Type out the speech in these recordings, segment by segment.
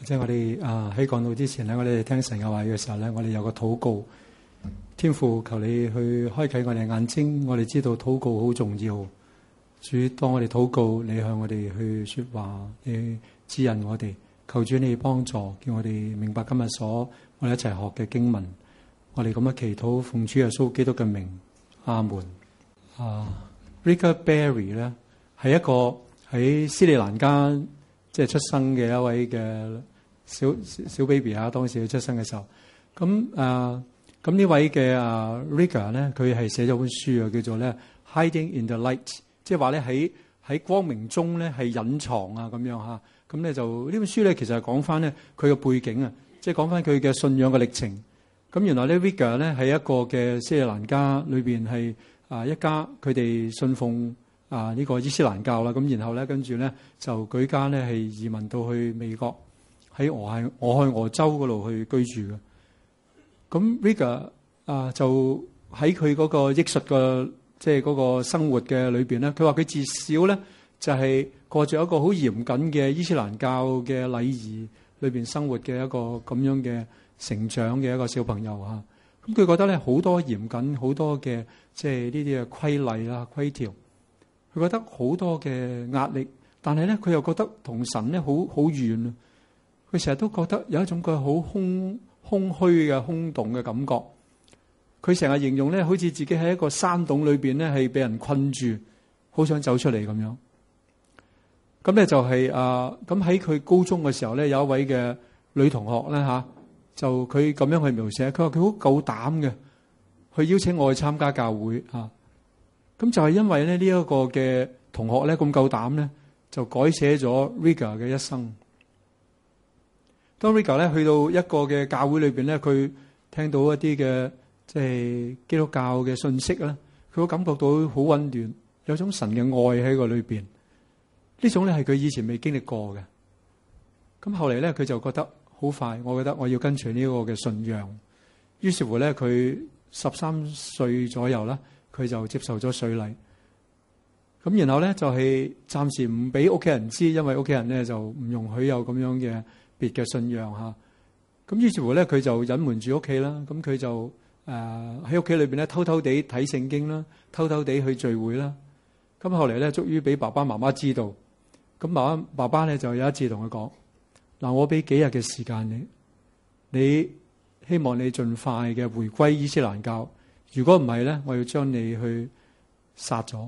即係我哋喺講道之前咧，我哋聽神嘅話語嘅時候咧，我哋有個禱告。天父，求你去開啟我哋眼睛，我哋知道禱告好重要。主，當我哋禱告，你向我哋去說話，你指引我哋。求主你幫助，叫我哋明白今日我哋一齊學嘅經文。我哋咁樣祈禱，奉主耶穌基督嘅名，阿門。Richard Berry 咧係一個喺斯里蘭卡即係出生嘅一位嘅小 baby 啊，當時佢出生嘅時候，咁呢位嘅Richard 咧，佢係寫咗本書啊，叫做咧 Hiding in the Light， 即係話咧喺光明中咧係隱藏啊咁樣嚇。咁咧就呢本書咧其實係講翻咧佢嘅背景啊，即係講翻佢嘅信仰嘅歷程。咁原來咧 Richard 咧係一個嘅斯里蘭卡裏邊係一家，佢哋信奉呢個伊斯蘭教啦。咁然後咧跟住咧就舉家咧係移民到去美國，喺俄亥俄州嗰度去居住嘅。咁 Richard 就喺佢嗰個藝術嘅即係嗰個生活嘅裏邊咧，佢話佢自小咧就係過住一個好嚴謹嘅伊斯蘭教嘅禮儀裏邊生活嘅一個咁樣嘅成長嘅一個小朋友嚇。咁佢覺得咧好多嚴謹，好多嘅即係呢啲嘅規例啦、規條，佢覺得好多嘅壓力，但係咧佢又覺得同神咧好遠啊！佢成日都覺得有一種佢好空虛嘅空洞嘅感覺。佢成日形容咧，好似自己喺一個山洞裏邊咧，係俾人困住，好想走出嚟咁樣。咁咧就係咁喺佢高中嘅時候咧，有一位嘅女同學咧嚇，就佢咁樣去描寫，佢話佢好夠膽嘅，去邀請我去參加教會嚇。咁就係因為咧呢一個嘅同學咧咁夠膽咧，就改寫咗 Richard 嘅一生。當 Richard 咧去到一個嘅教會裏邊咧，佢聽到一啲嘅即係基督教嘅信息咧，佢會感覺到好溫暖，有種神嘅愛喺個裏邊。呢種咧係佢以前未經歷過嘅。咁後嚟咧，佢就覺得好快，我覺得我要跟隨呢個嘅信仰。於是乎咧，佢13歲左右啦，佢就接受咗水禮。咁然後咧就係暫時唔俾屋企人知，因為屋企人咧就唔容許有咁樣嘅別嘅信仰嚇。咁於是乎咧，佢就隱瞞住屋企啦。咁佢就喺屋企裏邊咧偷偷地睇聖經啦，偷偷地去聚會啦。咁後嚟咧，終於俾爸爸媽媽知道。咁爸爸咧就有一次同佢講：嗱，我俾幾日嘅時間你希望你盡快嘅回歸伊斯蘭教。如果唔係咧，我要將你去殺咗。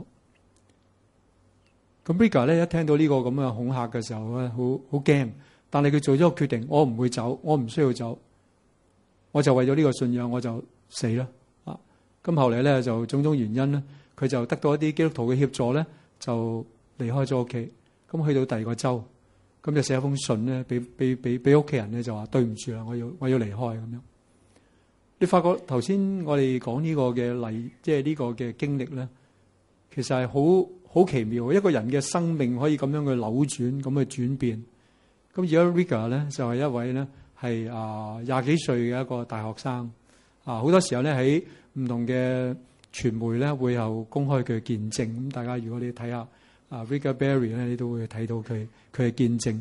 咁 Richard 咧一聽到呢個咁嘅恐嚇嘅時候咧，好驚。但係佢做咗個決定，我唔會走，我唔需要走，我就為咗呢個信仰，我就死啦。咁後嚟咧就種種原因咧，佢就得到一啲基督徒嘅協助咧，就離開咗屋企。咁去到第二個州，咁就寫一封信咧，俾屋企人咧，就話對唔住啦，我要離開咁樣。你發覺頭先我哋講呢個嘅例，即係呢個嘅經歷咧，其實係好奇妙，一個人嘅生命可以咁樣去扭轉，咁去轉變。咁而家 Richard 咧就係一位咧係20幾歲嘅一個大學生。好多時候咧喺唔同嘅傳媒咧會有公開佢嘅見證。咁大家如果你睇下Richard Berry 咧，你都會睇到佢嘅見證。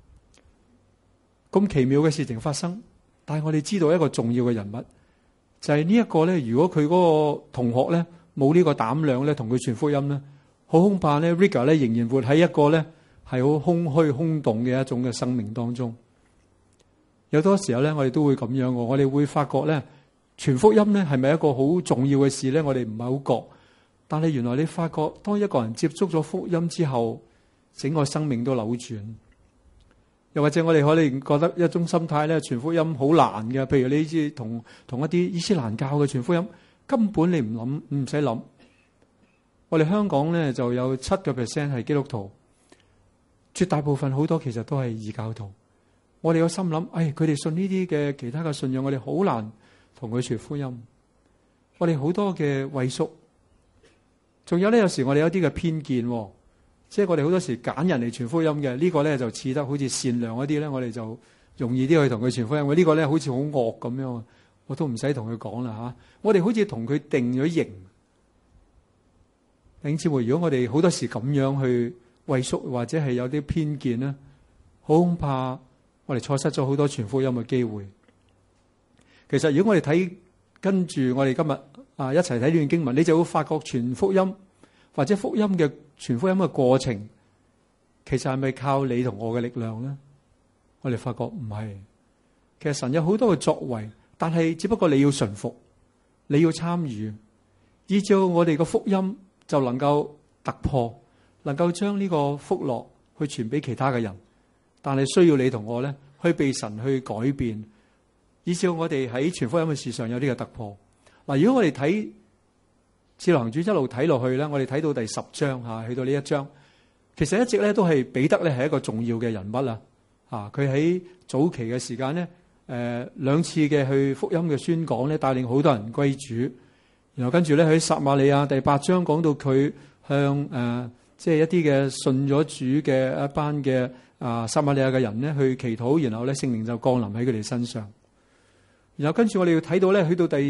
咁奇妙嘅事情發生，但係我哋知道一個重要嘅人物，就係呢一個咧。如果佢嗰個同學咧冇呢個膽量咧，同佢傳福音咧，好恐怕咧 Richard 咧仍然活喺一個咧係好空虛空洞嘅一種嘅生命當中。有多時候咧，我哋都會咁樣，我哋會發覺咧，傳福音咧係咪一個好重要嘅事咧？我哋唔係好覺。但係原來你發覺，當一個人接觸咗福音之後，整個生命都扭轉。又或者我哋可能覺得一種心態咧，傳福音好難嘅。譬如你知同一啲伊斯蘭教嘅傳福音，根本你唔使諗。我哋香港咧就有7% 係基督徒，絕大部分好多其實都係異教徒。我哋有心諗，佢哋信呢啲嘅其他嘅信仰，我哋好難同佢傳福音。我哋好多嘅畏縮。仲有咧，有時我哋有啲嘅偏見，即係我哋好多時揀人嚟傳福音嘅，呢個咧就似得好似善良嗰啲咧，我哋就容易啲去同佢傳福音。呢個咧好似好惡咁樣，我都唔使同佢講啦嚇。我哋好似同佢定咗型。弟兄姊妹，如果我哋好多時咁樣去畏縮或者係有啲偏見咧，好恐怕我哋錯失咗好多傳福音嘅機會。其實如果我哋跟住我哋今日一齊睇呢段經文，你就會發覺傳福音或者傳福音嘅過程，其實係咪靠你同我嘅力量咧？我哋發覺唔係。其實神有好多嘅作為，但係只不過你要順服，你要參與，依照我哋嘅福音就能夠突破，能夠將呢個福樂去傳俾其他嘅人。但係需要你同我咧，去被神去改變，以至我哋喺傳福音嘅事上有呢個突破。嗱，如果我哋睇《使徒行傳》一路睇落去咧，我哋睇到第10章吓，去到呢一章，其實一直咧都係彼得咧係一個重要嘅人物啦。佢喺早期嘅時間咧，兩次嘅去福音嘅宣講咧，帶領好多人歸主。然後跟住咧喺撒瑪利亞第8章講到佢向即係一啲嘅信咗主嘅一班嘅撒瑪利亞嘅人咧去祈禱，然後咧聖靈就降臨喺佢哋身上。然後跟住我哋要睇到咧，去到第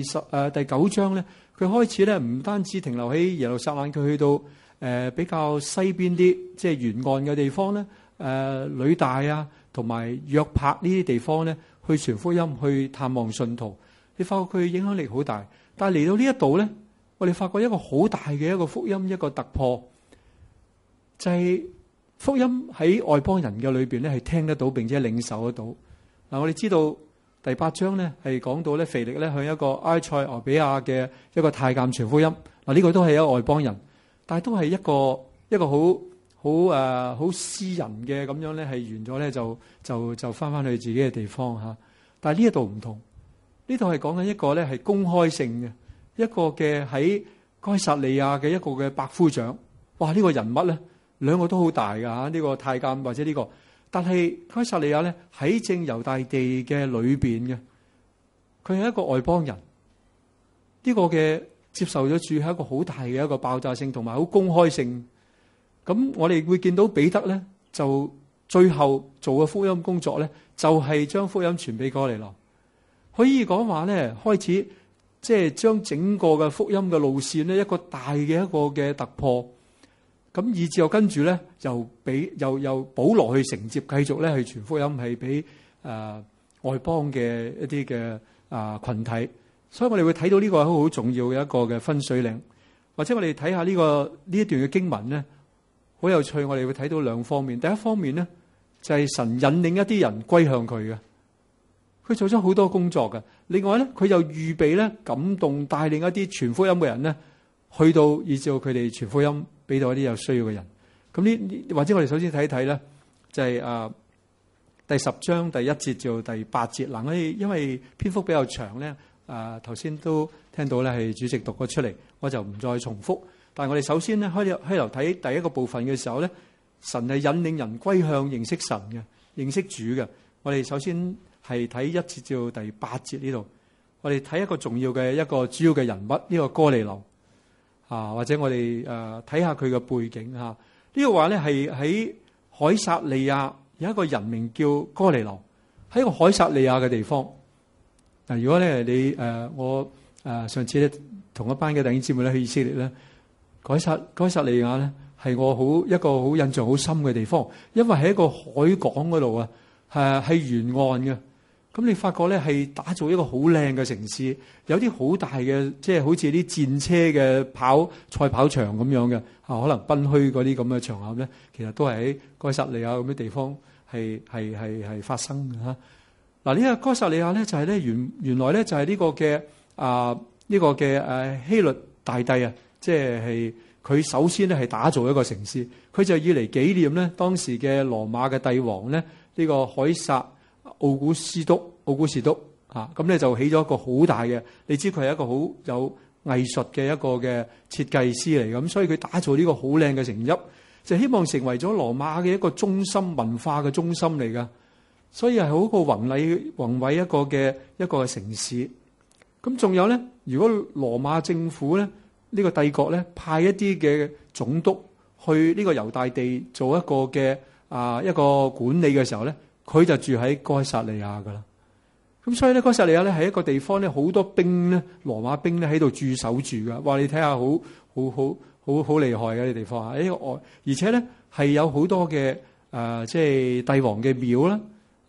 9章咧，佢開始咧唔單止停留喺耶路撒冷，佢去到比較西邊啲即係沿岸嘅地方咧，呂大啊同埋約帕呢啲地方咧去傳福音，去探望信徒。你發覺佢影響力好大，但係嚟到呢一度咧，我哋發覺一個好大嘅一個福音一個突破，就係福音喺外邦人嘅裏邊咧係聽得到並且領受得到。嗱，我哋知道第8章咧係講到咧腓力咧向一個埃塞俄比亞嘅一個太監傳福音。嗱，呢個都係一個外邦人，但係都係一個好私人嘅咁樣咧，係完咗咧就翻去自己嘅地方吓。但係呢一度唔同，呢度係講緊一個咧係公開性嘅一個嘅喺該撒利亞嘅一個嘅百夫長。哇！呢個人物咧兩個都好大噶吓，呢個太監或者呢個。但係該撒利亞咧喺正猶大地嘅裏邊嘅，佢係一個外邦人。呢個嘅接受咗主係一個好大嘅一個爆炸性同埋好公開性。咁我哋會見到彼得咧就最後做嘅福音工作咧，就係將福音傳俾哥尼流。可以講話咧，開始即係將整個嘅福音嘅路線咧一個大嘅一個嘅突破。咁以至後跟住咧，又保羅去承接，繼續咧去傳福音，係俾外邦嘅一啲嘅群體。所以我哋會睇到呢個好重要嘅一個嘅分水嶺。或者我哋睇下呢一段嘅經文咧，好有趣。我哋會睇到兩方面。第一方面咧，就係神引領一啲人歸向佢嘅，佢做咗好多工作嘅。另外咧，佢又預備咧感動帶領一啲傳福音嘅人咧，去到以至到佢哋傳福音。俾到一啲有需要嘅人，咁呢或者我哋首先睇一睇咧，就係第10章第1節至到第8節。嗱，我哋因為篇幅比較長咧，頭先都聽到咧係主席讀咗出嚟，我就唔再重複。但係我哋首先咧開頭睇第一個部分嘅時候咧，神係引領人歸向認識神嘅，認識主嘅。我哋首先係睇1節至到第8節呢度，我哋睇一個重要嘅一個主要嘅人物，呢個哥尼流。或者我哋睇下佢嘅背景吓。呢個話咧係喺凱撒利亞有一個人名叫哥尼流，喺一個凱撒利亞嘅地方。嗱，如果咧你我上次咧同一班嘅弟兄姊妹咧去以色列咧，凱撒利亞咧係我一個好印象好深嘅地方，因為喺一個海港嗰度啊，係沿岸嘅。咁你發覺咧係打造一個好靚嘅城市，有啲好大嘅，即係好似啲戰車嘅賽跑場咁樣嘅，可能賓虛嗰啲咁嘅場合咧，其實都係喺該撒利亞咁嘅地方係發生嘅嚇。嗱，呢個該撒利亞咧就係咧原來咧就係呢個嘅希律大帝啊，即係佢首先咧係打造一個城市，佢就以嚟紀念咧當時嘅羅馬嘅帝王咧呢個凱撒奧古斯都咁咧就起咗一個好大嘅，你知佢係一個好有藝術嘅一個嘅設計師嚟，咁所以佢打造呢個好靚嘅城邑，就希望成為咗羅馬嘅一個中心，文化嘅中心嚟噶，所以係好個宏偉一個城市。咁仲有咧，如果羅馬政府咧呢個帝國咧派一啲嘅總督去呢個猶大地做一個嘅一個管理嘅時候咧，佢就住喺該撒利亞噶啦。咁所以咧，該撒利亞咧係一個地方咧，好多兵咧，羅馬兵咧喺度駐守住噶。話你睇下，好厲害嘅啲地方啊！而且咧係有好多嘅即係帝王嘅廟啦，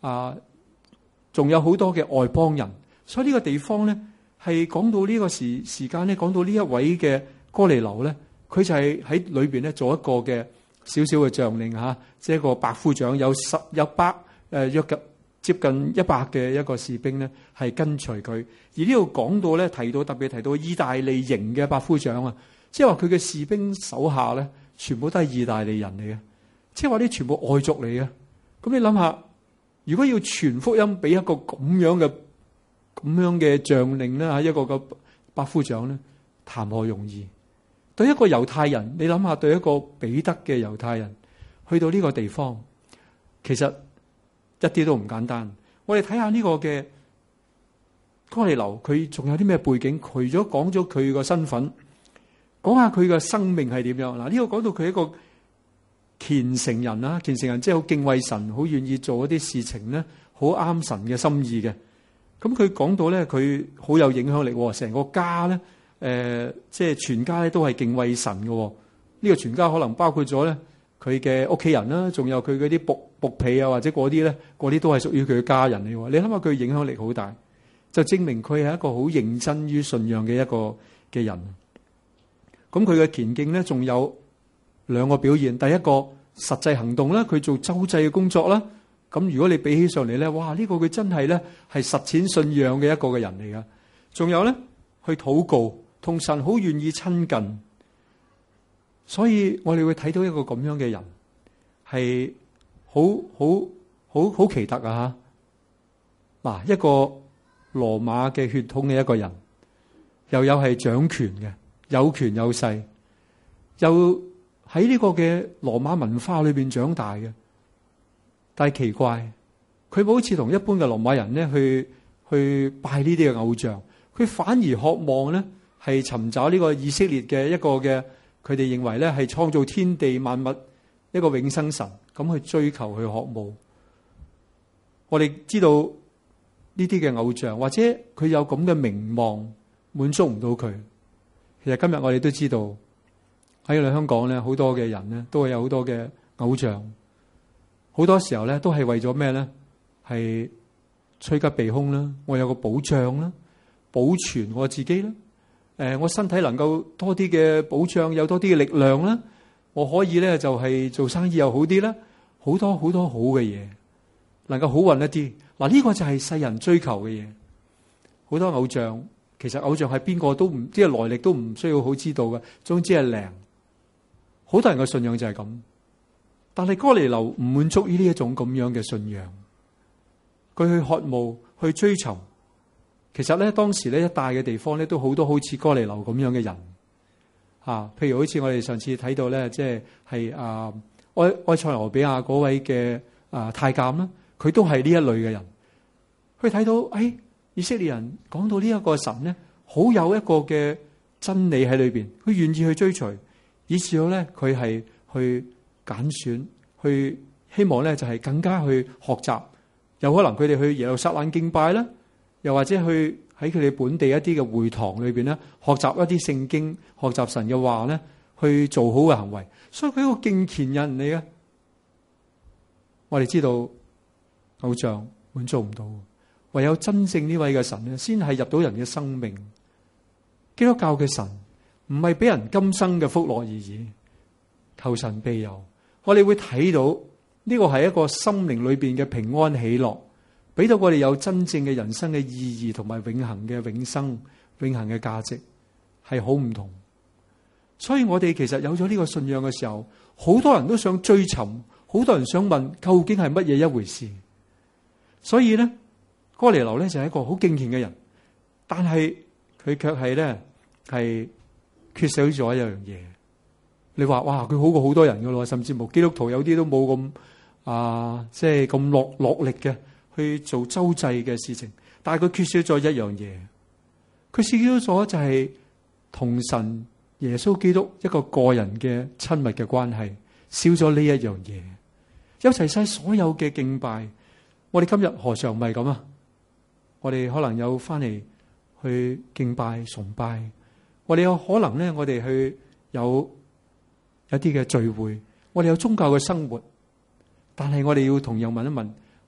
仲有好多嘅外邦人。所以呢個地方咧，係講到呢個時間咧，講到呢一位嘅哥尼流咧，佢就係喺裏邊咧做一個嘅少少嘅將領嚇，即係一個百夫長，有約接近100嘅一個士兵咧，係跟隨佢。而呢度講到咧，特別提到意大利營嘅百夫長啊，即係話佢嘅士兵手下咧，全部都係意大利人嚟嘅，即係話啲全部外族嚟嘅。咁你諗下，如果要傳福音俾一個咁樣嘅將領咧，一個個百夫長咧，談何容易？對一個猶太人，你諗下，對一個彼得嘅猶太人去到呢個地方，其實一啲都唔簡單。我哋睇下呢個嘅哥尼流，佢仲有啲咩背景？除咗講咗佢個身份，講下佢嘅生命係點樣。嗱，呢個講到佢一個虔誠人啦，虔誠人即係好敬畏神，好願意做一啲事情咧，好啱神嘅心意嘅。咁佢講到咧，佢好有影響力，成個家咧，即係全家咧都係敬畏神嘅。呢個全家可能包括咗咧佢嘅屋企人啦，仲有佢嗰啲僕婢啊，或者嗰啲咧，嗰啲都係屬於佢嘅家人嚟。你諗下佢影響力好大，就證明佢係一個好認真於信仰嘅一個嘅人。咁佢嘅虔敬咧，仲有2個表現。第一個實際行動啦，佢做周濟嘅工作啦。咁如果你比起上嚟咧，哇！呢個佢真係咧係實踐信仰嘅一個嘅人嚟噶。仲有咧，去禱告，同神好願意親近。所以我哋會睇到一個咁樣嘅人，係好奇特啊！嗱，一個羅馬嘅血統嘅一個人，又有係掌權嘅，有權有勢，又喺呢個嘅羅馬文化裏邊長大嘅。但係奇怪，佢冇好似同一般嘅羅馬人咧去拜呢啲嘅偶像，佢反而渴望咧係尋找呢個以色列嘅一個嘅，佢哋認為咧係創造天地萬物一個永生神，咁去追求去渴慕。我哋知道呢啲嘅偶像，或者佢有咁嘅名望，滿足唔到佢。其實今日我哋都知道喺我哋香港咧，好多嘅人咧都係有好多嘅偶像。好多時候咧，都係為咗咩咧？係趨吉避凶啦，我有個保障啦，保存我自己啦。我身體能夠多啲嘅保障，有多啲嘅力量啦，我可以咧就係做生意又好啲啦，好多好多好嘅嘢，能夠好運一啲。嗱，呢個就係世人追求嘅嘢。好多偶像，其實偶像係邊個都唔知，來歷都唔需要好知道嘅，總之係靚。好多人嘅信仰就係咁。但係哥尼流唔滿足於呢一種咁樣嘅信仰，佢去渴慕去追求。其實咧，當時咧一帶嘅地方咧都好多好似哥尼流咁樣嘅人，譬如好似我哋上次睇到咧，即係埃塞俄比亞嗰位嘅太監啦，佢都係呢一類嘅人。佢睇到以色列人講到呢一個神咧，好有一個嘅真理喺裏邊，佢願意去追隨，以至到咧佢係去揀選，去希望咧就係更加去學習，有可能佢哋去耶路撒冷敬拜啦，又或者去喺佢哋本地一啲嘅會堂裏邊咧學習一啲聖經，學習神嘅話咧，去做好嘅行為。所以佢係一個敬虔人嚟嘅。我哋知道偶像滿足唔到，唯有真正呢位嘅神咧，先係入到人嘅生命。基督教嘅神唔係俾人今生嘅福樂而已，求神庇佑。我哋會睇到呢個係一個心靈裏邊嘅平安喜樂，俾到我哋有真正嘅人生嘅意義同埋永恆嘅永生、永恆嘅價值，係好唔同。所以我哋其實有咗呢個信仰嘅時候，好多人都想追尋，好多人想問究竟係乜嘢一回事。所以咧，哥尼流咧就係一個好敬虔嘅人，但係佢卻係咧係缺少咗一樣嘢。你話哇，佢好過好多人噶咯，甚至乎基督徒有啲都冇咁即係咁落力嘅去做周濟嘅事情。但係佢缺少咗一樣嘢，佢少咗就係同神耶穌基督一個個人嘅親密嘅關係，少咗呢一樣嘢。有齊晒所有嘅敬拜，我哋今日何嘗唔係咁啊？我哋可能有翻嚟去敬拜崇拜，我哋有可能咧，我哋去有一啲嘅聚會，我哋有宗教嘅生活，但係我哋要同樣問一問，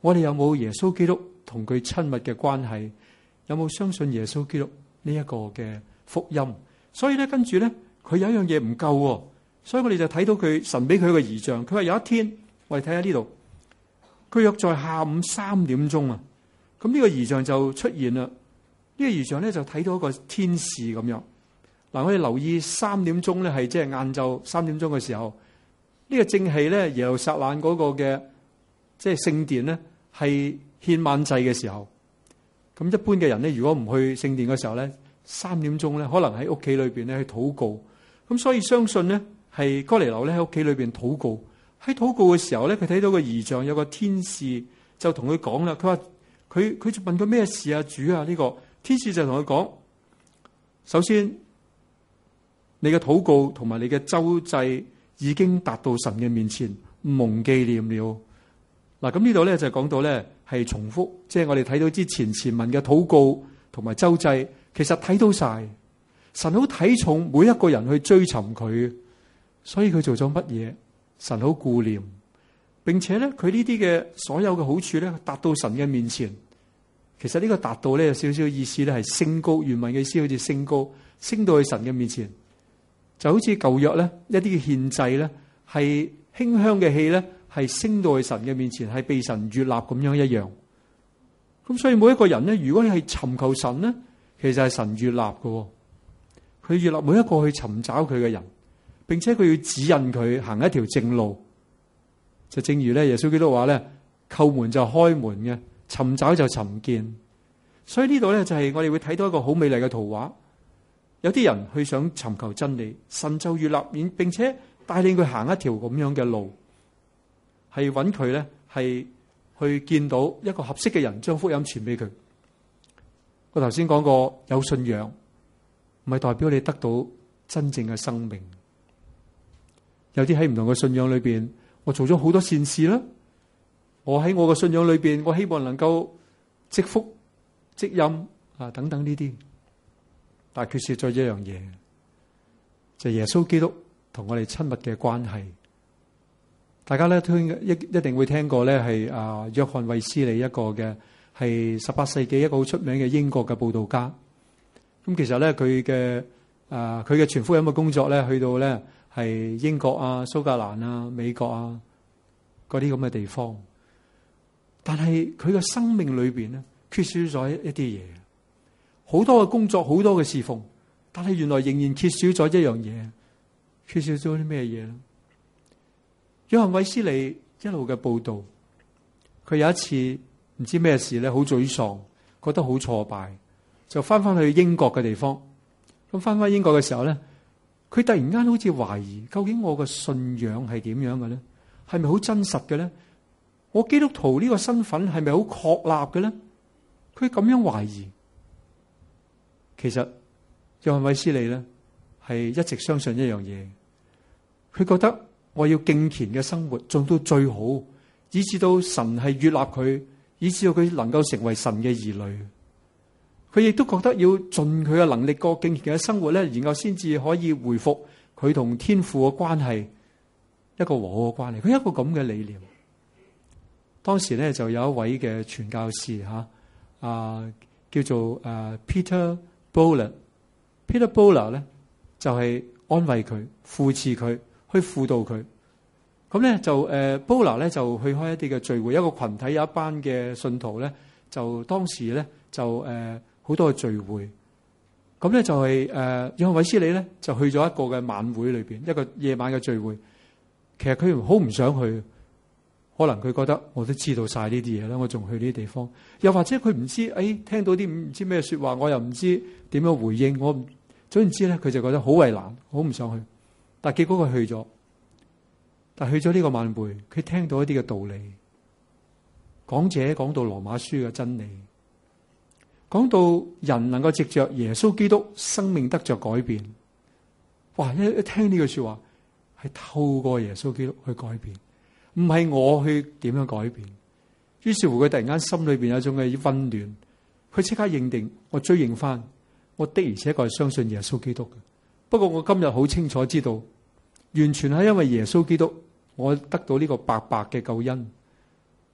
我哋有冇耶穌基督同佢親密嘅關係？有冇相信耶穌基督呢一個嘅福音？所以咧，跟住咧，佢有一樣嘢唔夠，所以我哋就睇到佢神俾佢一個異象。佢話有一天，我哋睇下呢度，佢約在下午3點鐘啊。咁呢個異象就出現啦。呢個異象咧就睇到一個天使咁樣。嗱，我哋留意3點鐘咧係即係晏晝3點鐘嘅時候，呢個正係咧耶路撒冷嗰個嘅即係聖殿咧係獻晚祭嘅時候。咁一般嘅人咧，如果唔去聖殿嘅時候咧，3點鐘咧可能喺屋企裏邊咧去禱告。咁所以相信咧係哥尼流咧喺屋企裏邊禱告。喺禱告嘅時候咧，佢睇到個異象，有個天使就同佢講啦。佢話佢就問佢咩事啊？主啊，呢個天使就同佢講，首先你嘅禱告同埋你嘅周祭已經達到神嘅面前，蒙紀念了。嗱，咁呢度咧就講到咧係重複，即係我哋睇到之前前文嘅禱告同埋周祭，其實睇到晒神好睇重每一個人去追尋佢，所以佢做咗乜嘢？神好顧念，並且咧佢呢啲嘅所有嘅好處咧達到神嘅面前。其實呢個達到咧有少少意思咧係升高，原文嘅意思好似升高，升到去神嘅面前，就好似舊約咧一啲嘅獻祭咧係馨香嘅氣咧係升到去神嘅面前，係被神悅納咁樣一樣。咁所以每一個人咧，如果你係尋求神咧，其實係神悅納嘅，佢悅納每一個去尋找佢嘅人，並且佢要指引佢行一條正路。就正如咧耶穌基督話咧，叩門就開門嘅，尋找就尋見。所以呢度咧就係我哋會睇到一個好美麗嘅圖畫。有啲人去想尋求真理，神就悅納，並且帶領佢行一條咁樣嘅路，係揾佢咧，係去見到一個合適嘅人，將福音傳俾佢。我頭先講過，有信仰唔係代表你得到真正嘅生命。有啲喺唔同嘅信仰裏邊，我做咗好多善事啦，我喺我嘅信仰裏邊，我希望能夠積福積陰啊等等呢啲，但係缺少咗一樣嘢，就係耶穌基督同我哋親密嘅關係。大家咧一定會聽過咧，係約翰衛斯理一個嘅係18世紀一個好出名嘅英國嘅佈道家。咁其實咧佢嘅傳福音嘅工作咧，去到咧係英國啊、蘇格蘭啊、美國啊嗰啲咁嘅地方。但係佢嘅生命裏邊咧，缺少咗一啲嘢，好多嘅工作，好多嘅侍奉，但係原來仍然缺少咗一樣嘢，缺少咗啲咩嘢咧？約翰衛斯理一路嘅報道，佢有一次唔知咩事咧，好沮喪，覺得好挫敗，就翻去英國嘅地方。咁翻英國嘅時候咧，佢突然間好似懷疑，究竟我嘅信仰係點樣嘅咧？係咪好真實嘅咧？我基督徒呢個身份係咪好確立嘅咧？佢咁樣懷疑。其實約翰衛斯理咧係一直相信一樣嘢，佢覺得我要敬虔嘅生活做到最好，以至到神係悅納佢，以至到佢能夠成為神嘅兒女。佢亦都覺得要盡佢嘅能力過敬虔嘅生活咧，然後先至可以回復佢同天父嘅關係，一個和好嘅關係。佢一個咁嘅理念。當時咧就有一位嘅傳教士叫做Peter Böhler。Peter Böhler 咧就係安慰佢、扶持佢、去輔導佢。咁咧就Böhler 咧就去開一啲嘅聚會，一個群體有一班嘅信徒咧，就當時咧就好多嘅聚會。咁咧就係約翰衛斯理咧就去咗一個嘅晚會裏邊，一個夜晚嘅聚會。其實佢好唔想去。可能佢覺得我都知道晒呢啲嘢啦，我仲去呢啲地方，又或者佢唔知，聽到啲唔知咩說話，我又唔知點樣回應，總言之咧，佢就覺得好為難，好唔想去。但係結果佢去咗，但係去咗呢個晚會，佢聽到一啲嘅道理，講者講到羅馬書嘅真理，講到人能夠藉着耶穌基督生命得着改變。哇！一聽呢句說話，係透過耶穌基督去改變。唔係我去點樣改變，於是乎佢突然間心裏邊有一種嘅溫暖，佢即刻認定，我追認翻，我的而且確係相信耶穌基督嘅。不過我今日好清楚知道，完全係因為耶穌基督，我得到呢個白白嘅救恩。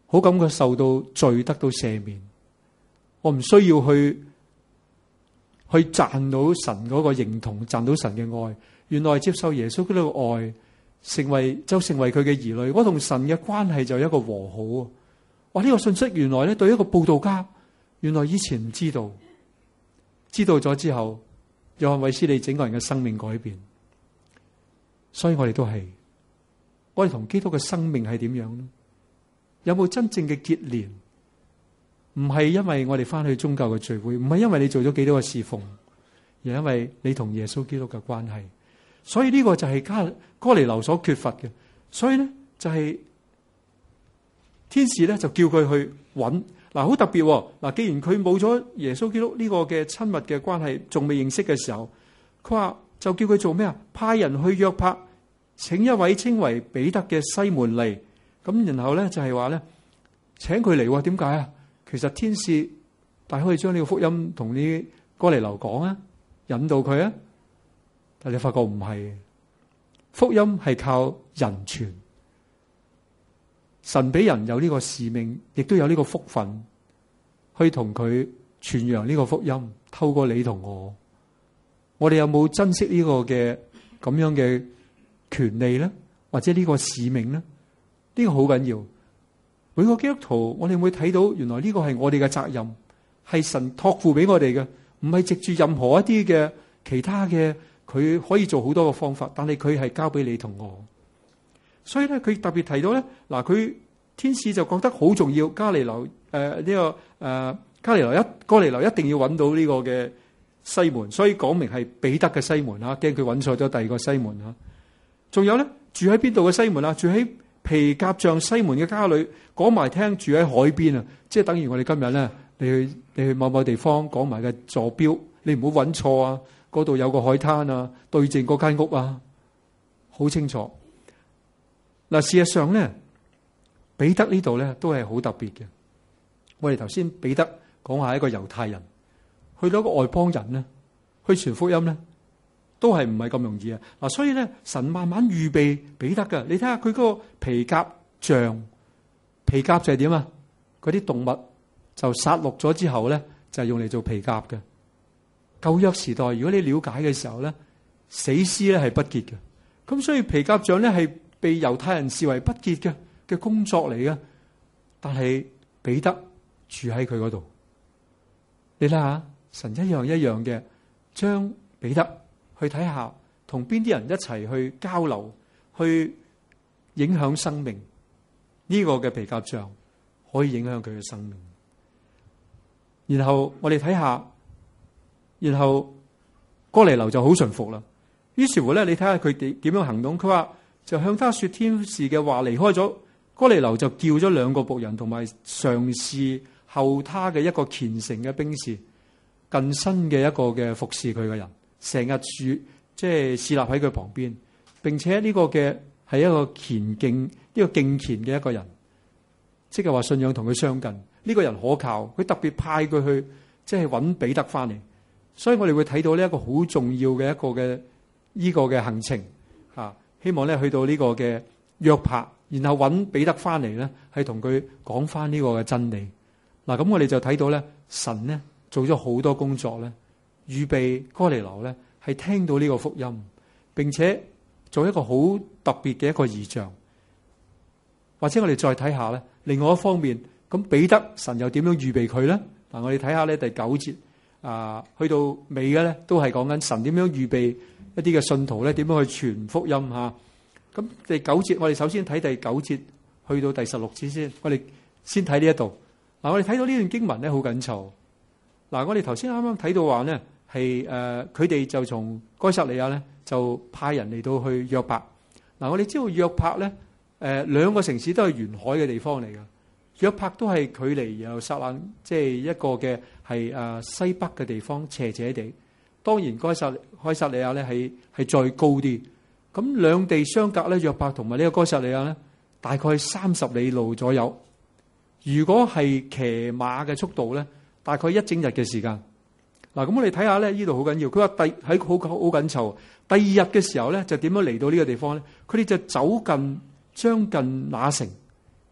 好感覺受到罪得到赦免，我唔需要去賺到神嗰個認同，賺到神嘅愛。原來接受耶穌基督嘅愛，成為佢嘅兒女，我同神嘅關係就一個和好。哇！呢個信息原來咧對一個佈道家，原來以前唔知道，知道咗之後，約翰衛斯理整個人嘅生命改變。所以我哋都係，我哋同基督嘅生命係點樣呢？有冇真正嘅結連？唔係因為我哋翻去宗教嘅聚會，唔係因為你做咗幾多個侍奉，而係因為你同耶穌基督嘅關係。所以呢個就係哥尼流所缺乏嘅。所以咧就係天使咧就叫佢去揾。嗱，好特別。嗱，既然佢冇咗耶穌基督呢個嘅親密嘅關係，仲未認識嘅時候，佢話就叫佢做咩啊？派人去約帕，請一位稱為彼得嘅西門嚟。咁然後咧就係話咧，請佢嚟。點解啊？其實天使大可以將呢個福音同啲哥尼流講啊，引導佢啊。但你發覺唔係，福音係靠人傳。神俾人有呢個使命，亦都有呢個福分，去同佢傳揚呢個福音。透過你同我哋有冇珍惜呢個嘅咁樣嘅權利咧？或者呢個使命咧？呢個好緊要。每個基督徒，我哋會睇到，原來呢個係我哋嘅責任，係神託付俾我哋嘅，唔係藉住任何一啲嘅其他嘅，佢可以做好多嘅方法，但係佢係交俾你同我。所以咧，佢特別提到咧，嗱，佢天使就覺得好重要，哥尼流哥尼流一定要揾到呢個嘅西門，所以講明係彼得嘅西門啊，驚佢揾錯咗第二個西門啊。仲有咧，住喺邊度嘅西門啊？住喺皮革匠西門嘅家裏。講埋聽住喺海邊啊，即係等於我哋今日咧，你去某某地方講埋嘅坐標，你唔好揾錯啊！嗰度有個海灘啊，對正嗰間屋啊，好清楚。嗱，事實上咧，彼得呢度咧都係好特別嘅。我哋頭先彼得講下一個猶太人，去到一個外邦人咧，去傳福音咧，都係唔係咁容易啊！嗱，所以咧，神慢慢預備彼得㗎。你睇下佢嗰個皮革匠。皮革就係點啊？嗰啲動物就殺戮咗之後咧，就係用嚟做皮革嘅。舊約時代，如果你了解嘅時候咧，死屍咧係不潔嘅。咁所以皮革匠咧係被猶太人視為不潔嘅工作嚟嘅。但係彼得住喺佢嗰度，你睇下，神一樣一樣嘅將彼得去睇下，同邊啲人一齊去交流，去影響生命。呢個嘅皮革匠可以影響佢嘅生命。然後我哋睇下，然後哥尼流就好順服啦。於是乎咧，你睇下佢點樣行動。佢話就向他說天使嘅話，離開咗。哥尼流就叫咗2個僕人同埋常侍後他嘅一個虔誠嘅兵士，近身嘅一個嘅服侍佢嘅人，成日即係侍立喺佢旁邊，並且呢個嘅係一個敬虔嘅一個人，即係話信仰同佢相近。呢個人可靠，佢特別派佢去即係揾彼得翻嚟。所以我哋會睇到呢一個好重要嘅一個嘅呢個嘅行程啊，希望咧去到呢個嘅約帕，然後揾彼得翻嚟咧，係同佢講翻呢個嘅真理。嗱，咁我哋就睇到咧，神咧做咗好多工作咧，預備哥尼流咧係聽到呢個福音，並且做一個好特別嘅一個異象。或者我哋再睇下咧，另外一方面，咁彼得神又點樣預備佢咧？嗱，我哋睇下咧第9節啊，去到尾嘅咧都係講緊神點樣預備一啲嘅信徒咧，點樣去傳福音吓。咁第9節，我哋首先睇第9節去到第16節先。我哋先睇呢一度。嗱，我哋睇到呢段經文咧好緊湊。嗱，我哋頭先啱啱睇到話咧係佢哋就從該撒利亞咧就派人嚟到去約帕。嗱，我哋知道約帕咧。2個城市都係沿海嘅地方嚟㗎。約帕都係距離耶路撒冷即係一個嘅係西北嘅地方，斜斜地。當然該撒利亞咧係再高啲。咁兩地相隔咧，約帕同埋呢個該撒利亞咧，大概30里路左右。如果係騎馬嘅速度咧，大概1整日嘅時間。嗱，咁我哋睇下咧，呢度好緊要。佢話喺好緊湊。第2日嘅時候咧，就點樣嚟到呢個地方咧？佢哋就走近將近那城，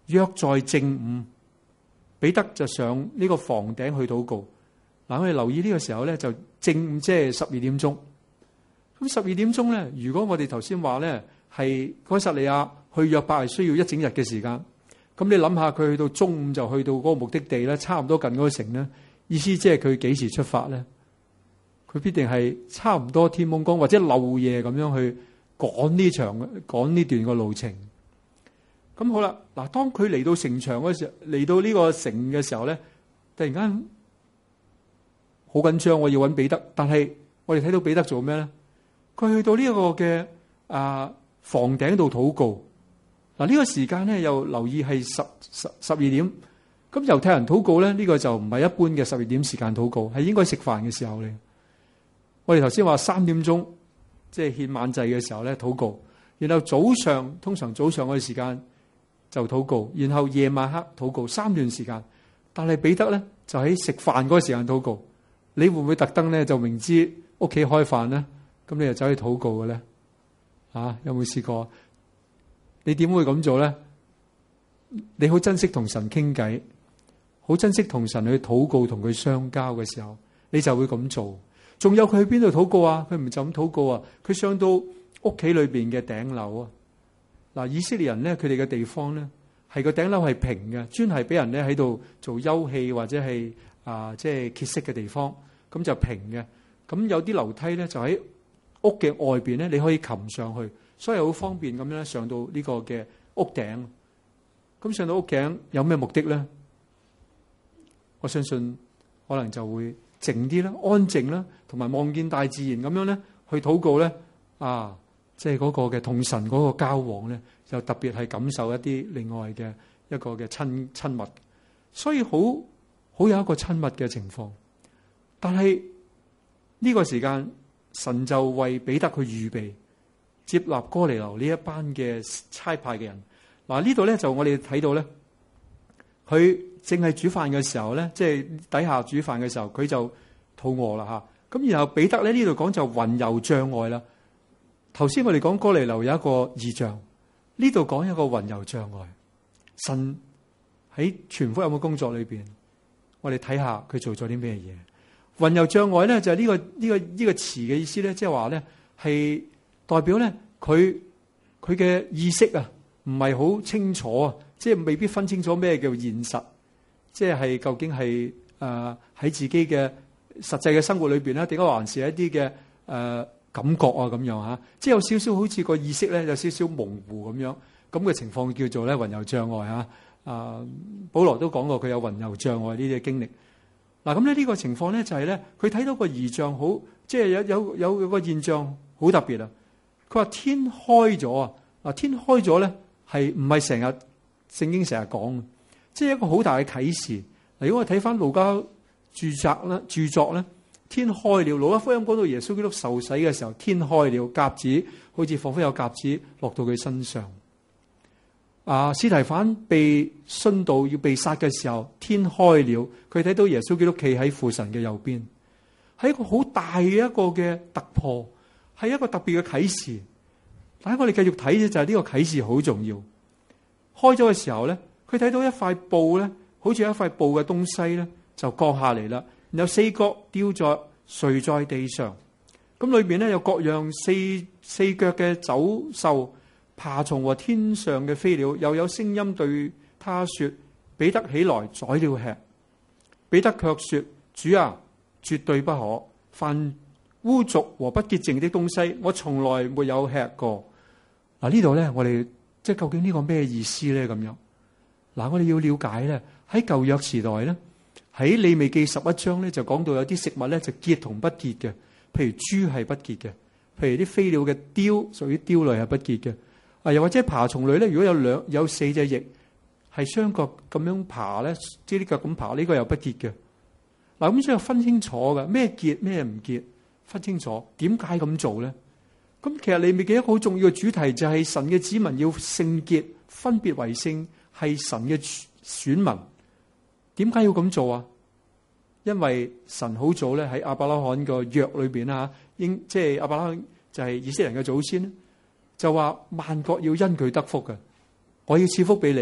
約在正午，彼得就上呢個房頂去禱告。嗱，我哋留意呢個時候咧，就正午即係12點鐘。咁12點鐘咧，如果我哋頭先話咧係該撒利亞去約伯係需要一整日嘅時間，咁你諗下佢去到中午就去到嗰個目的地咧，差唔多近嗰個城咧，意思即係佢幾時出發咧？佢必定係差唔多天蒙光或者漏夜咁樣去趕呢段個路程。咁好啦，嗱，當佢嚟到城牆嗰時候，嚟到呢個城嘅時候咧，突然間好緊張，我要揾彼得。但係我哋睇到彼得做咩咧？佢去到呢一個嘅房頂度禱告。嗱，呢個時間咧又留意係12點。咁猶太人禱告咧，呢個就唔係一般嘅12點時間禱告，係應該食飯嘅時候嚟。我哋頭先話3點鐘，即係獻晚祭嘅時候咧禱告，然後通常早上嘅時間就禱告，然後夜晚黑禱告，3段時間。但係彼得咧就喺食飯嗰個時間禱告。你會唔會特登咧就明知屋企開飯咧，咁你就走去禱告嘅咧？有冇試過？你點會咁做咧？你好珍惜同神傾偈，好珍惜同神去禱告，同佢相交嘅時候，你就會咁做。仲有佢去邊度禱告啊？佢唔就咁禱告啊？佢上到屋企裏邊嘅頂樓啊！嗱，以色列人咧，佢哋嘅地方咧，係個頂樓係平嘅，專係俾人咧喺度做休憩或者係即係歇息嘅地方，咁就平嘅。咁有啲樓梯咧就喺屋嘅外邊咧，你可以擒上去，所以好方便咁樣上到呢個嘅屋頂。咁上到屋頂有咩目的咧？我相信可能就會靜啲啦，安靜啦，同埋望見大自然咁樣咧，去禱告咧，即係嗰個嘅同神嗰個交往咧，就特別係感受一啲另外嘅一個嘅親密，所以好有一個親密嘅情況。但係呢個時間，神就為彼得去預備接納哥尼流呢一班嘅差派嘅人。嗱，呢度咧就我哋睇到咧，佢正係煮飯嘅時候咧，即係底下煮飯嘅時候，佢就肚餓啦吓。咁然後彼得咧呢度講就魂遊障礙啦。頭先我哋講哥尼流有一個異象，呢度講一個魂遊障礙。神喺傳福音嘅工作裏邊，我哋睇下佢做咗啲咩嘢。魂遊障礙咧就係呢個詞嘅意思咧，即係話咧係代表咧佢嘅意識啊唔係好清楚啊，即係未必分清楚咩叫現實，即係究竟係喺自己嘅實際嘅生活裏邊咧，定係還是一啲嘅感覺啊咁樣吓，即係有少少好似個意識咧有少少模糊咁樣，咁嘅情況叫做咧魂遊障礙吓。保羅都講過佢有魂遊障礙呢啲經歷。嗱，咁咧呢個情況咧就係咧，佢睇到個異象好，即係有個現象好特別啊。佢話天開咗啊！嗱，天開咗咧係唔係成日聖經成日講嘅，即係一個好大嘅啟示。嗱，如果我睇翻路加著作咧，天開了。路加福音講到耶穌基督受洗嘅時候，天開了，鴿子好似彷彿有鴿子落到佢身上。司提反被殉道要被殺嘅時候，天開了，佢睇到耶穌基督企喺父神嘅右邊，係一個好大嘅一個嘅突破，係一個特別嘅啟示。但係我哋繼續睇嘅就係呢個啟示好重要。開咗嘅時候咧，佢睇到一塊布咧，好似一塊布嘅東西咧，就降下嚟啦。然後四角吊在垂在地上，咁裏邊咧有各樣四腳嘅走獸、爬蟲和天上嘅飛鳥，又有聲音對他說：彼得起來宰了吃。彼得卻說：主啊，絕對不可！凡污濁和不潔淨的東西，我從來沒有吃過。嗱，呢度咧，我哋即係究竟呢個咩意思咧？咁樣嗱，我哋要了解咧，喺舊約時代咧，喺利未記11章咧就講到有啲食物咧就潔同不潔嘅，譬如豬係不潔嘅，譬如啲飛鳥嘅雕屬於雕類係不潔嘅。又或者爬蟲類咧，如果有4隻翼係雙腳咁樣爬咧，即係啲腳咁爬，呢個又不潔嘅。嗱，咁所以分清楚嘅，咩潔咩唔潔，分清楚。點解咁做咧？咁其實利未記一個好重要嘅主題就係神嘅子民要聖潔，分別為聖，係神嘅選民。點解要咁做啊？因為神好早咧喺亞伯拉罕個約裏邊啊，即係亞伯拉罕就係以色列人嘅祖先，就話萬國要因佢得福嘅，我要賜福俾你，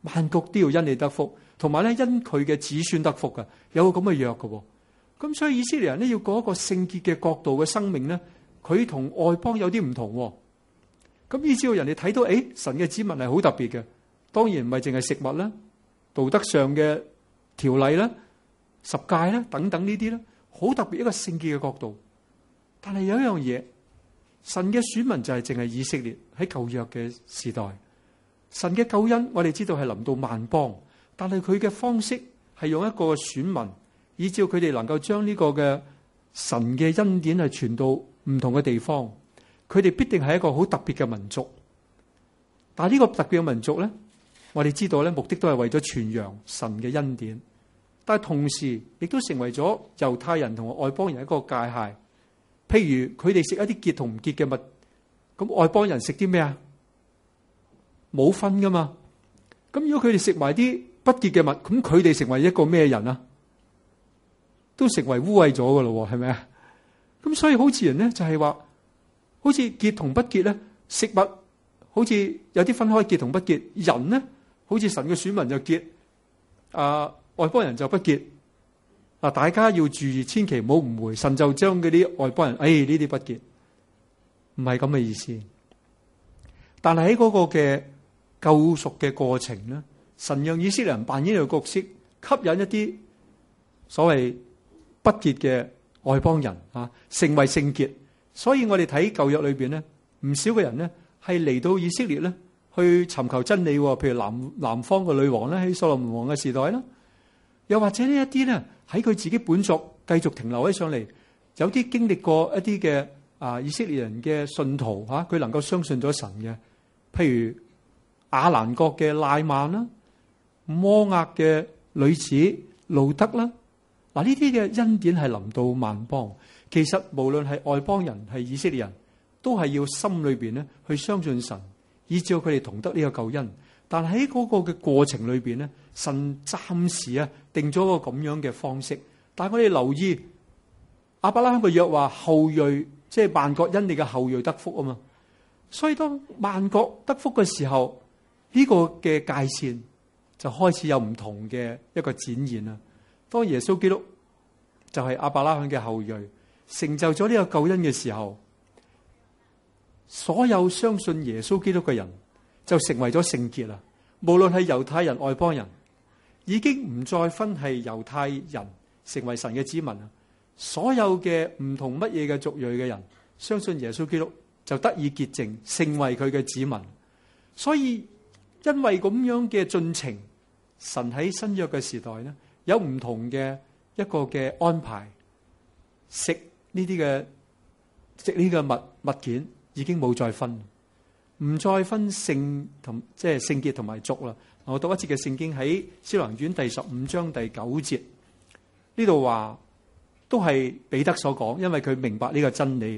萬國都要因你得福，同埋咧因佢嘅子孫得福嘅，有個咁嘅約嘅。咁所以以色列人咧要過一個聖潔嘅國度嘅生命咧，佢同外邦有啲唔同。咁以至到人哋睇到，神嘅子民係好特別嘅。當然唔係淨係食物啦，道德上嘅條例啦、十誡啦等等呢啲啦，好特別一個聖潔嘅國度。但係有一樣嘢，神嘅選民就係淨係以色列喺舊約嘅時代。神嘅救恩我哋知道係臨到萬邦，但係佢嘅方式係用一個選民，以至佢哋能夠將呢個嘅神嘅恩典係傳到唔同嘅地方。佢哋必定係一個好特別嘅民族。但係呢個特別嘅民族咧，我哋知道咧，目的都係為咗傳揚神嘅恩典，但係同時亦都成為咗猶太人同外邦人一個界限。譬如佢哋食一啲潔同唔潔嘅物，咁外邦人食啲咩啊？冇分噶嘛。咁如果佢哋食埋啲不潔嘅物，咁佢哋成為一個咩人啊？都成為污穢咗噶咯，係咪啊？咁所以好自然咧，就係話，好似潔同不潔咧，食物好似有啲分開潔同不潔，人咧好似神嘅選民就潔，外邦人就不潔。大家要注意，千祈唔好誤會，神就將嗰啲外邦人，呢啲不潔，唔係咁嘅意思。但係喺嗰個嘅救贖嘅過程咧，神讓以色列人扮演呢個角色，吸引一啲所謂不潔嘅外邦人成為聖潔。所以我哋睇舊約裏邊咧，唔少嘅人咧係嚟到以色列咧去尋求真理，譬如南方嘅女王咧喺所羅門王嘅時代啦，又或者呢一啲咧喺佢自己本族繼續停留喺上嚟，有啲經歷過一啲嘅以色列人嘅信徒佢能夠相信咗神嘅，譬如亞蘭國嘅乃曼啦，摩押嘅女子路德啦，呢啲嘅恩典係臨到萬邦。其實無論係外邦人係以色列人，都係要心裏邊咧去相信神，以至佢哋同得呢個救恩。但喺嗰個嘅過程裏邊咧，神暫時定咗個咁樣嘅方式。但係我哋留意亞伯拉罕嘅約話後裔，即係萬國因你嘅後裔得福啊嘛。所以當萬國得福嘅時候，呢個嘅界線就開始有唔同嘅一個展現啦。當耶穌基督就係亞伯拉罕嘅後裔，成就咗呢個救恩嘅時候，所有相信耶穌基督嘅人就成為咗聖潔啦。無論係猶太人、外邦人，已經唔再分係猶太人成為神嘅子民啦。所有嘅唔同乜嘢嘅族裔嘅人，相信耶穌基督就得以潔淨，成為佢嘅子民。所以因為咁樣嘅進程，神喺新約嘅時代呢，有唔同嘅一個嘅安排。食呢啲嘅物件已經冇再分，唔再分聖同即係聖潔同埋俗啦。我讀一節嘅聖經喺使徒行傳第15章第9節，呢度話都係彼得所講，因為佢明白呢個真理。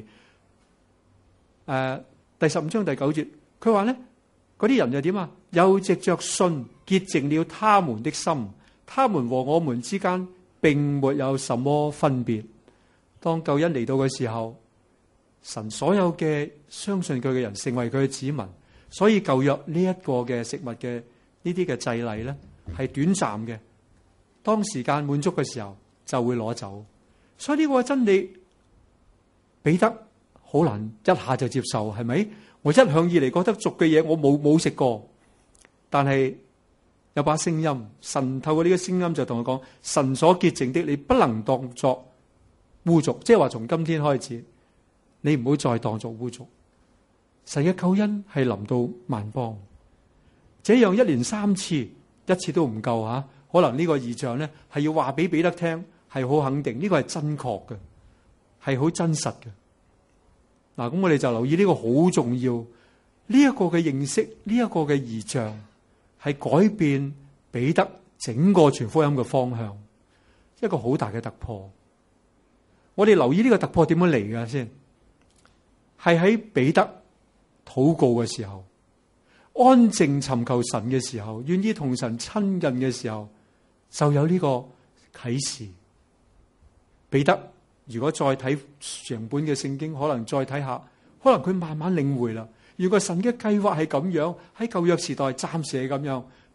第15章第9節，佢話咧，嗰啲人又點啊？又藉着信潔淨了他們的心，他們和我們之間並沒有什麼分別。當救恩嚟到嘅時候，神所有嘅相信佢嘅人成為佢嘅子民，所以舊約呢一個嘅食物嘅呢啲嘅祭禮咧係短暫嘅，當時間滿足嘅時候就會攞走。所以呢個真理彼得好難一下就接受，係咪？我一向以嚟覺得俗嘅嘢我冇食過，但係有把聲音，神透過呢個聲音就同佢講：神所潔淨的，你不能當作污濁，即係話從今天開始，你唔好再當作污濁。神嘅救恩係臨到萬邦，這樣一連3次，一次都唔夠吓。可能呢個異象咧係要話俾彼得聽，係好肯定呢個係真確嘅，係好真實嘅。嗱，咁我哋就留意呢個好重要，呢一個嘅認識，呢一個嘅異象係改變彼得整個傳福音嘅方向，一個好大嘅突破。我哋留意呢個突破點樣嚟㗎先？係喺彼得禱告嘅時候，安靜尋求神嘅時候，願意同神親近嘅時候，就有呢個啟示。彼得如果再睇成本嘅聖經，可能再睇下，可能佢慢慢領會啦。如果神嘅計劃係咁樣，喺舊約時代暫時係咁樣，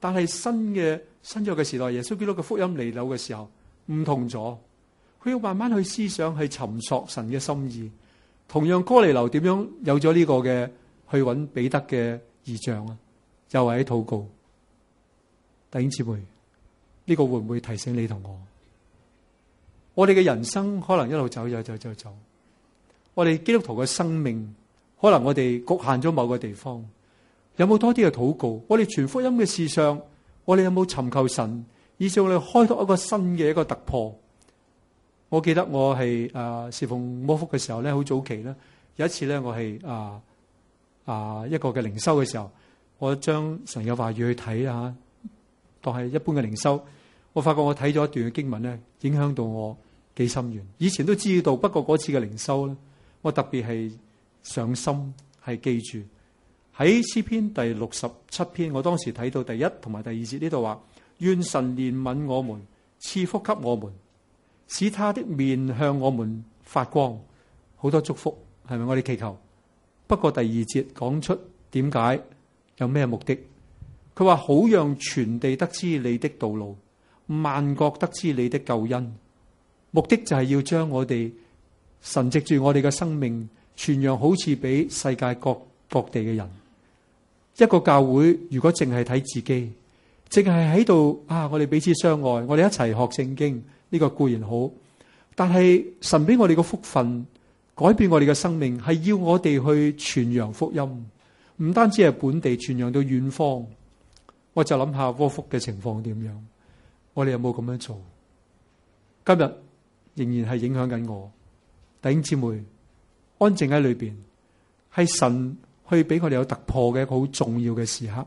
但係新約嘅時代，耶穌基督嘅福音嚟到嘅時候唔同咗，佢要慢慢去思想，去尋索神嘅心意。同樣哥尼流點樣有咗呢個嘅去揾彼得嘅異象啊？又係喺禱告。弟兄姊妹，呢個會唔會提醒你同我？我哋嘅人生可能一路走，我哋基督徒嘅生命可能我哋局限咗某個地方，有冇多啲嘅禱告？我哋傳福音嘅事上，我哋有冇尋求神，以致我哋開拓一個新嘅一個突破？我記得我係侍奉魔福嘅時候咧，好早期咧，有一次咧，我係一個嘅靈修嘅時候，我將神嘅話語去睇啊，當係一般嘅靈修。我發覺我睇咗一段嘅經文咧，影響到我幾深遠。以前都知道，不過嗰次嘅靈修咧，我特別係上心，係記住喺詩篇第67篇，我當時睇到第1同埋第2節呢度話：願神憐憫我們，賜福給我們，使他的面向我們發光。好多祝福，係咪我哋祈求？不過第2節講出點解，有咩目的？佢話好讓全地得知你的道路，萬國得知你的救恩。目的就係要將我哋神藉住我哋嘅生命傳揚，好似俾世界各地嘅人。一個教會如果淨係睇自己，淨係喺度我哋彼此相愛，我哋一齊學聖經，呢個固然好。但係神俾我哋個福分，改變我哋嘅生命，係要我哋去傳揚福音，唔單止係本地，傳揚到遠方。我就諗下窩福嘅情況點樣，我哋有冇咁樣做？今日仍然係影響緊我。弟兄姊妹，安靜喺裏邊，係神去俾我哋有突破嘅一個好重要嘅時刻。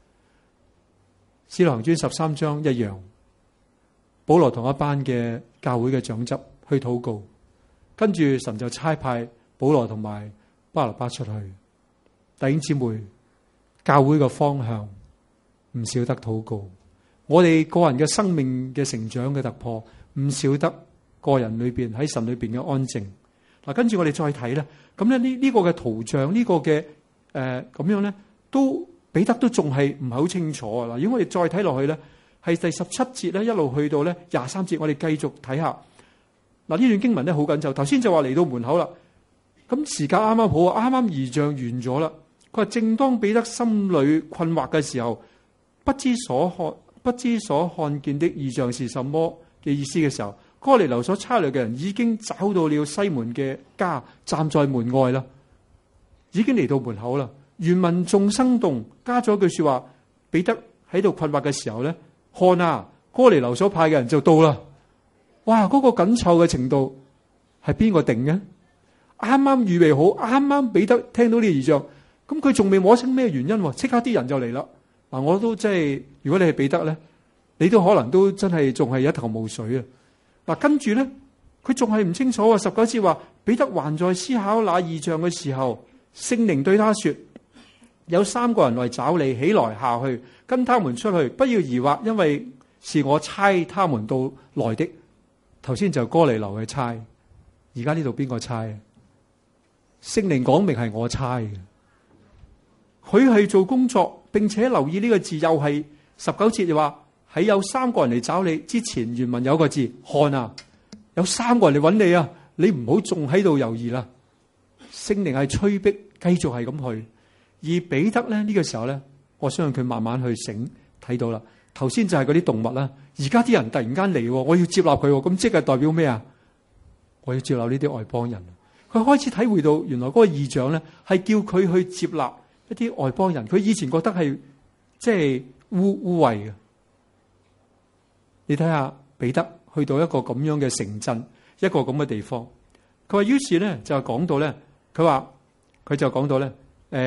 使徒行傳13章一樣，保羅同一班嘅教會嘅長執去禱告，跟住神就差派保羅同埋巴拿巴出去。弟兄姊妹，教會嘅方向唔少得禱告，我哋個人嘅生命嘅成長嘅突破唔少得個人裏邊喺神裏邊嘅安靜。嗱，跟住我哋再睇咧，咁咧呢個嘅圖像呢個嘅咁樣咧，都彼得都仲係唔係好清楚啊！嗱，如果我哋再睇落去咧，係第17節咧一路去到咧23節，我哋繼續睇下。嗱，呢段經文咧好緊就，頭先就話嚟到門口啦，咁時間啱啱好啊，啱啱異象完咗啦。佢話正當彼得心裏困惑嘅時候，不知所看見的異象是什麼嘅意思嘅時候，哥尼流所差來嘅人已經找到了西門嘅家，站在門外啦，已經嚟到門口啦。原文仲生動，加咗句說話：彼得喺度困惑嘅時候咧，看啊，哥尼流所派嘅人就到啦。哇！嗰個緊湊嘅程度係邊個定嘅？啱啱預備好，啱啱彼得聽到呢個異象，咁佢仲未摸清咩原因，即刻啲人就嚟啦。嗱，我都即係，如果你係彼得咧，你都可能都真係仲係一頭霧水啊！嗱，跟住咧，佢仲係唔清楚啊。19節話，彼得還在思考那異象嘅時候，聖靈對他說：有3個人來找你，起來下去，跟他們出去，不要疑惑，因為是我差他們到來的。頭先就哥尼流嘅差，而家呢度邊個差啊？聖靈講明係我差嘅，佢係做工作，並且留意呢個字，又係19節就話喺有3個人嚟找你之前，原文有個字看啊，有3個人嚟揾你啊，你唔好仲喺度猶豫啦。聖靈係催逼，繼續係咁去。而彼得咧呢個時候咧，我相信佢慢慢去醒睇到啦。頭先就係嗰啲動物啦，而家啲人突然間嚟，我要接納佢，咁即係代表咩啊？我要接納呢啲外邦人。佢開始體會到，原來嗰個異象咧係叫佢去接納一啲外邦人。佢以前覺得係即係污穢嘅。你睇下彼得去到一個咁樣嘅城鎮，一個咁嘅地方，佢話於是咧就講到咧，佢就講到咧，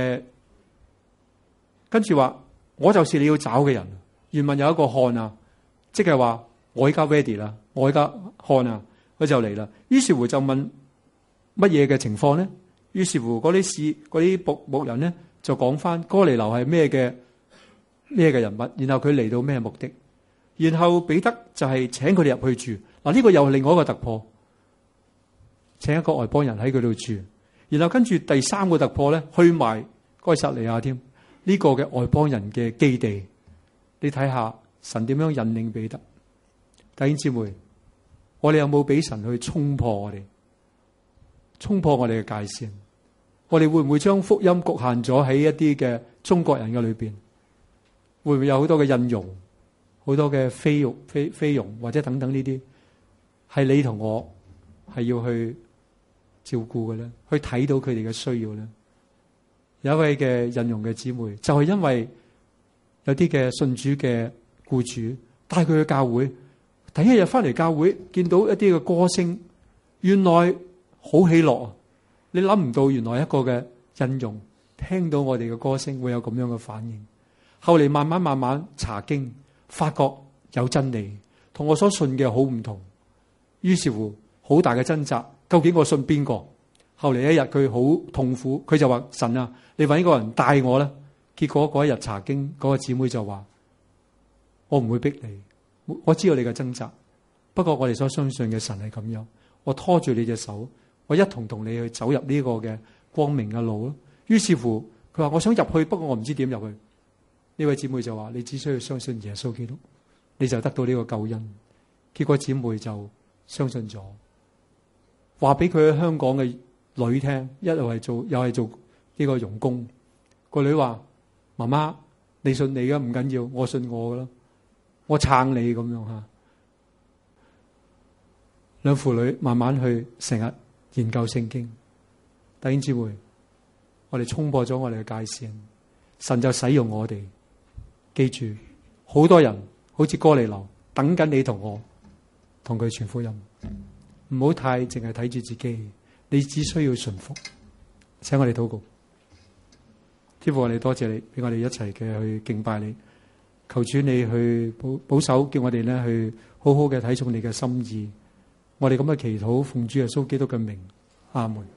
跟住話我就是你要找嘅人。原文有一個看啊，即係話我而家 ready 啦，我而家看啊，佢就嚟啦。於是乎就問乜嘢嘅情況咧？於是乎嗰啲牧人咧就講翻哥尼流係咩嘅人物，然後佢嚟到咩目的，然後彼得就係請佢哋入去住。嗱，呢個又係另外一個突破，請一個外邦人喺佢度住，然後跟住第3個突破咧，去埋該撒利亞添呢個嘅外邦人嘅基地。 你睇下神點樣引領彼得。弟兄姊妹，我哋有冇俾神去衝破我哋？衝破我哋嘅界線？我哋會唔會將福音局限咗喺一啲嘅中國人嘅裏邊？會唔會有好多嘅印傭，好多嘅菲傭或者等等呢啲，係你同我係要去照顧嘅咧？去睇到佢哋嘅需要咧？有一位嘅印傭嘅姊妹，就係因為有啲嘅信主嘅僱主帶佢去教會，第一日翻嚟教會見到一啲嘅歌聲，原來好喜樂啊！你諗唔到，原來一個嘅印傭聽到我哋嘅歌聲會有咁樣嘅反應。後嚟慢慢查經，發覺有真理，同我所信嘅好唔同。於是乎好大嘅掙扎，究竟我信邊個？後嚟一日佢好痛苦，佢就話：神啊，你搵個人帶我啦。結果嗰一日查經，嗰個姊妹就話：我唔會逼你，我知道你嘅掙扎，不過我哋所相信嘅神係咁樣，我拖住你隻手，我一同你去走入呢個嘅光明嘅路咯。於是乎佢話：我想入去，不過我唔知點入去。呢位姊妹就話：你只需要相信耶穌基督，你就得到呢個救恩。結果姊妹就相信咗，話俾佢喺香港嘅女聽，又係做呢個傭工。個女話：媽媽，你信你嘅唔緊要，我信我嘅咯，我撐你咁樣吓。兩父女慢慢去成日研究聖經。弟兄姊妹，我哋衝破咗我哋嘅界線，神就使用我哋。記住，好多人好似哥尼流等緊你同我同佢傳福音，唔好太淨係睇住自己，你只需要順服。請我哋禱告。天父，我哋多謝你，俾我哋一齊嘅去敬拜你，求主你去保守，叫我哋咧去好好嘅睇重你嘅心意。我哋咁嘅祈禱，奉主耶穌基督嘅名，阿門。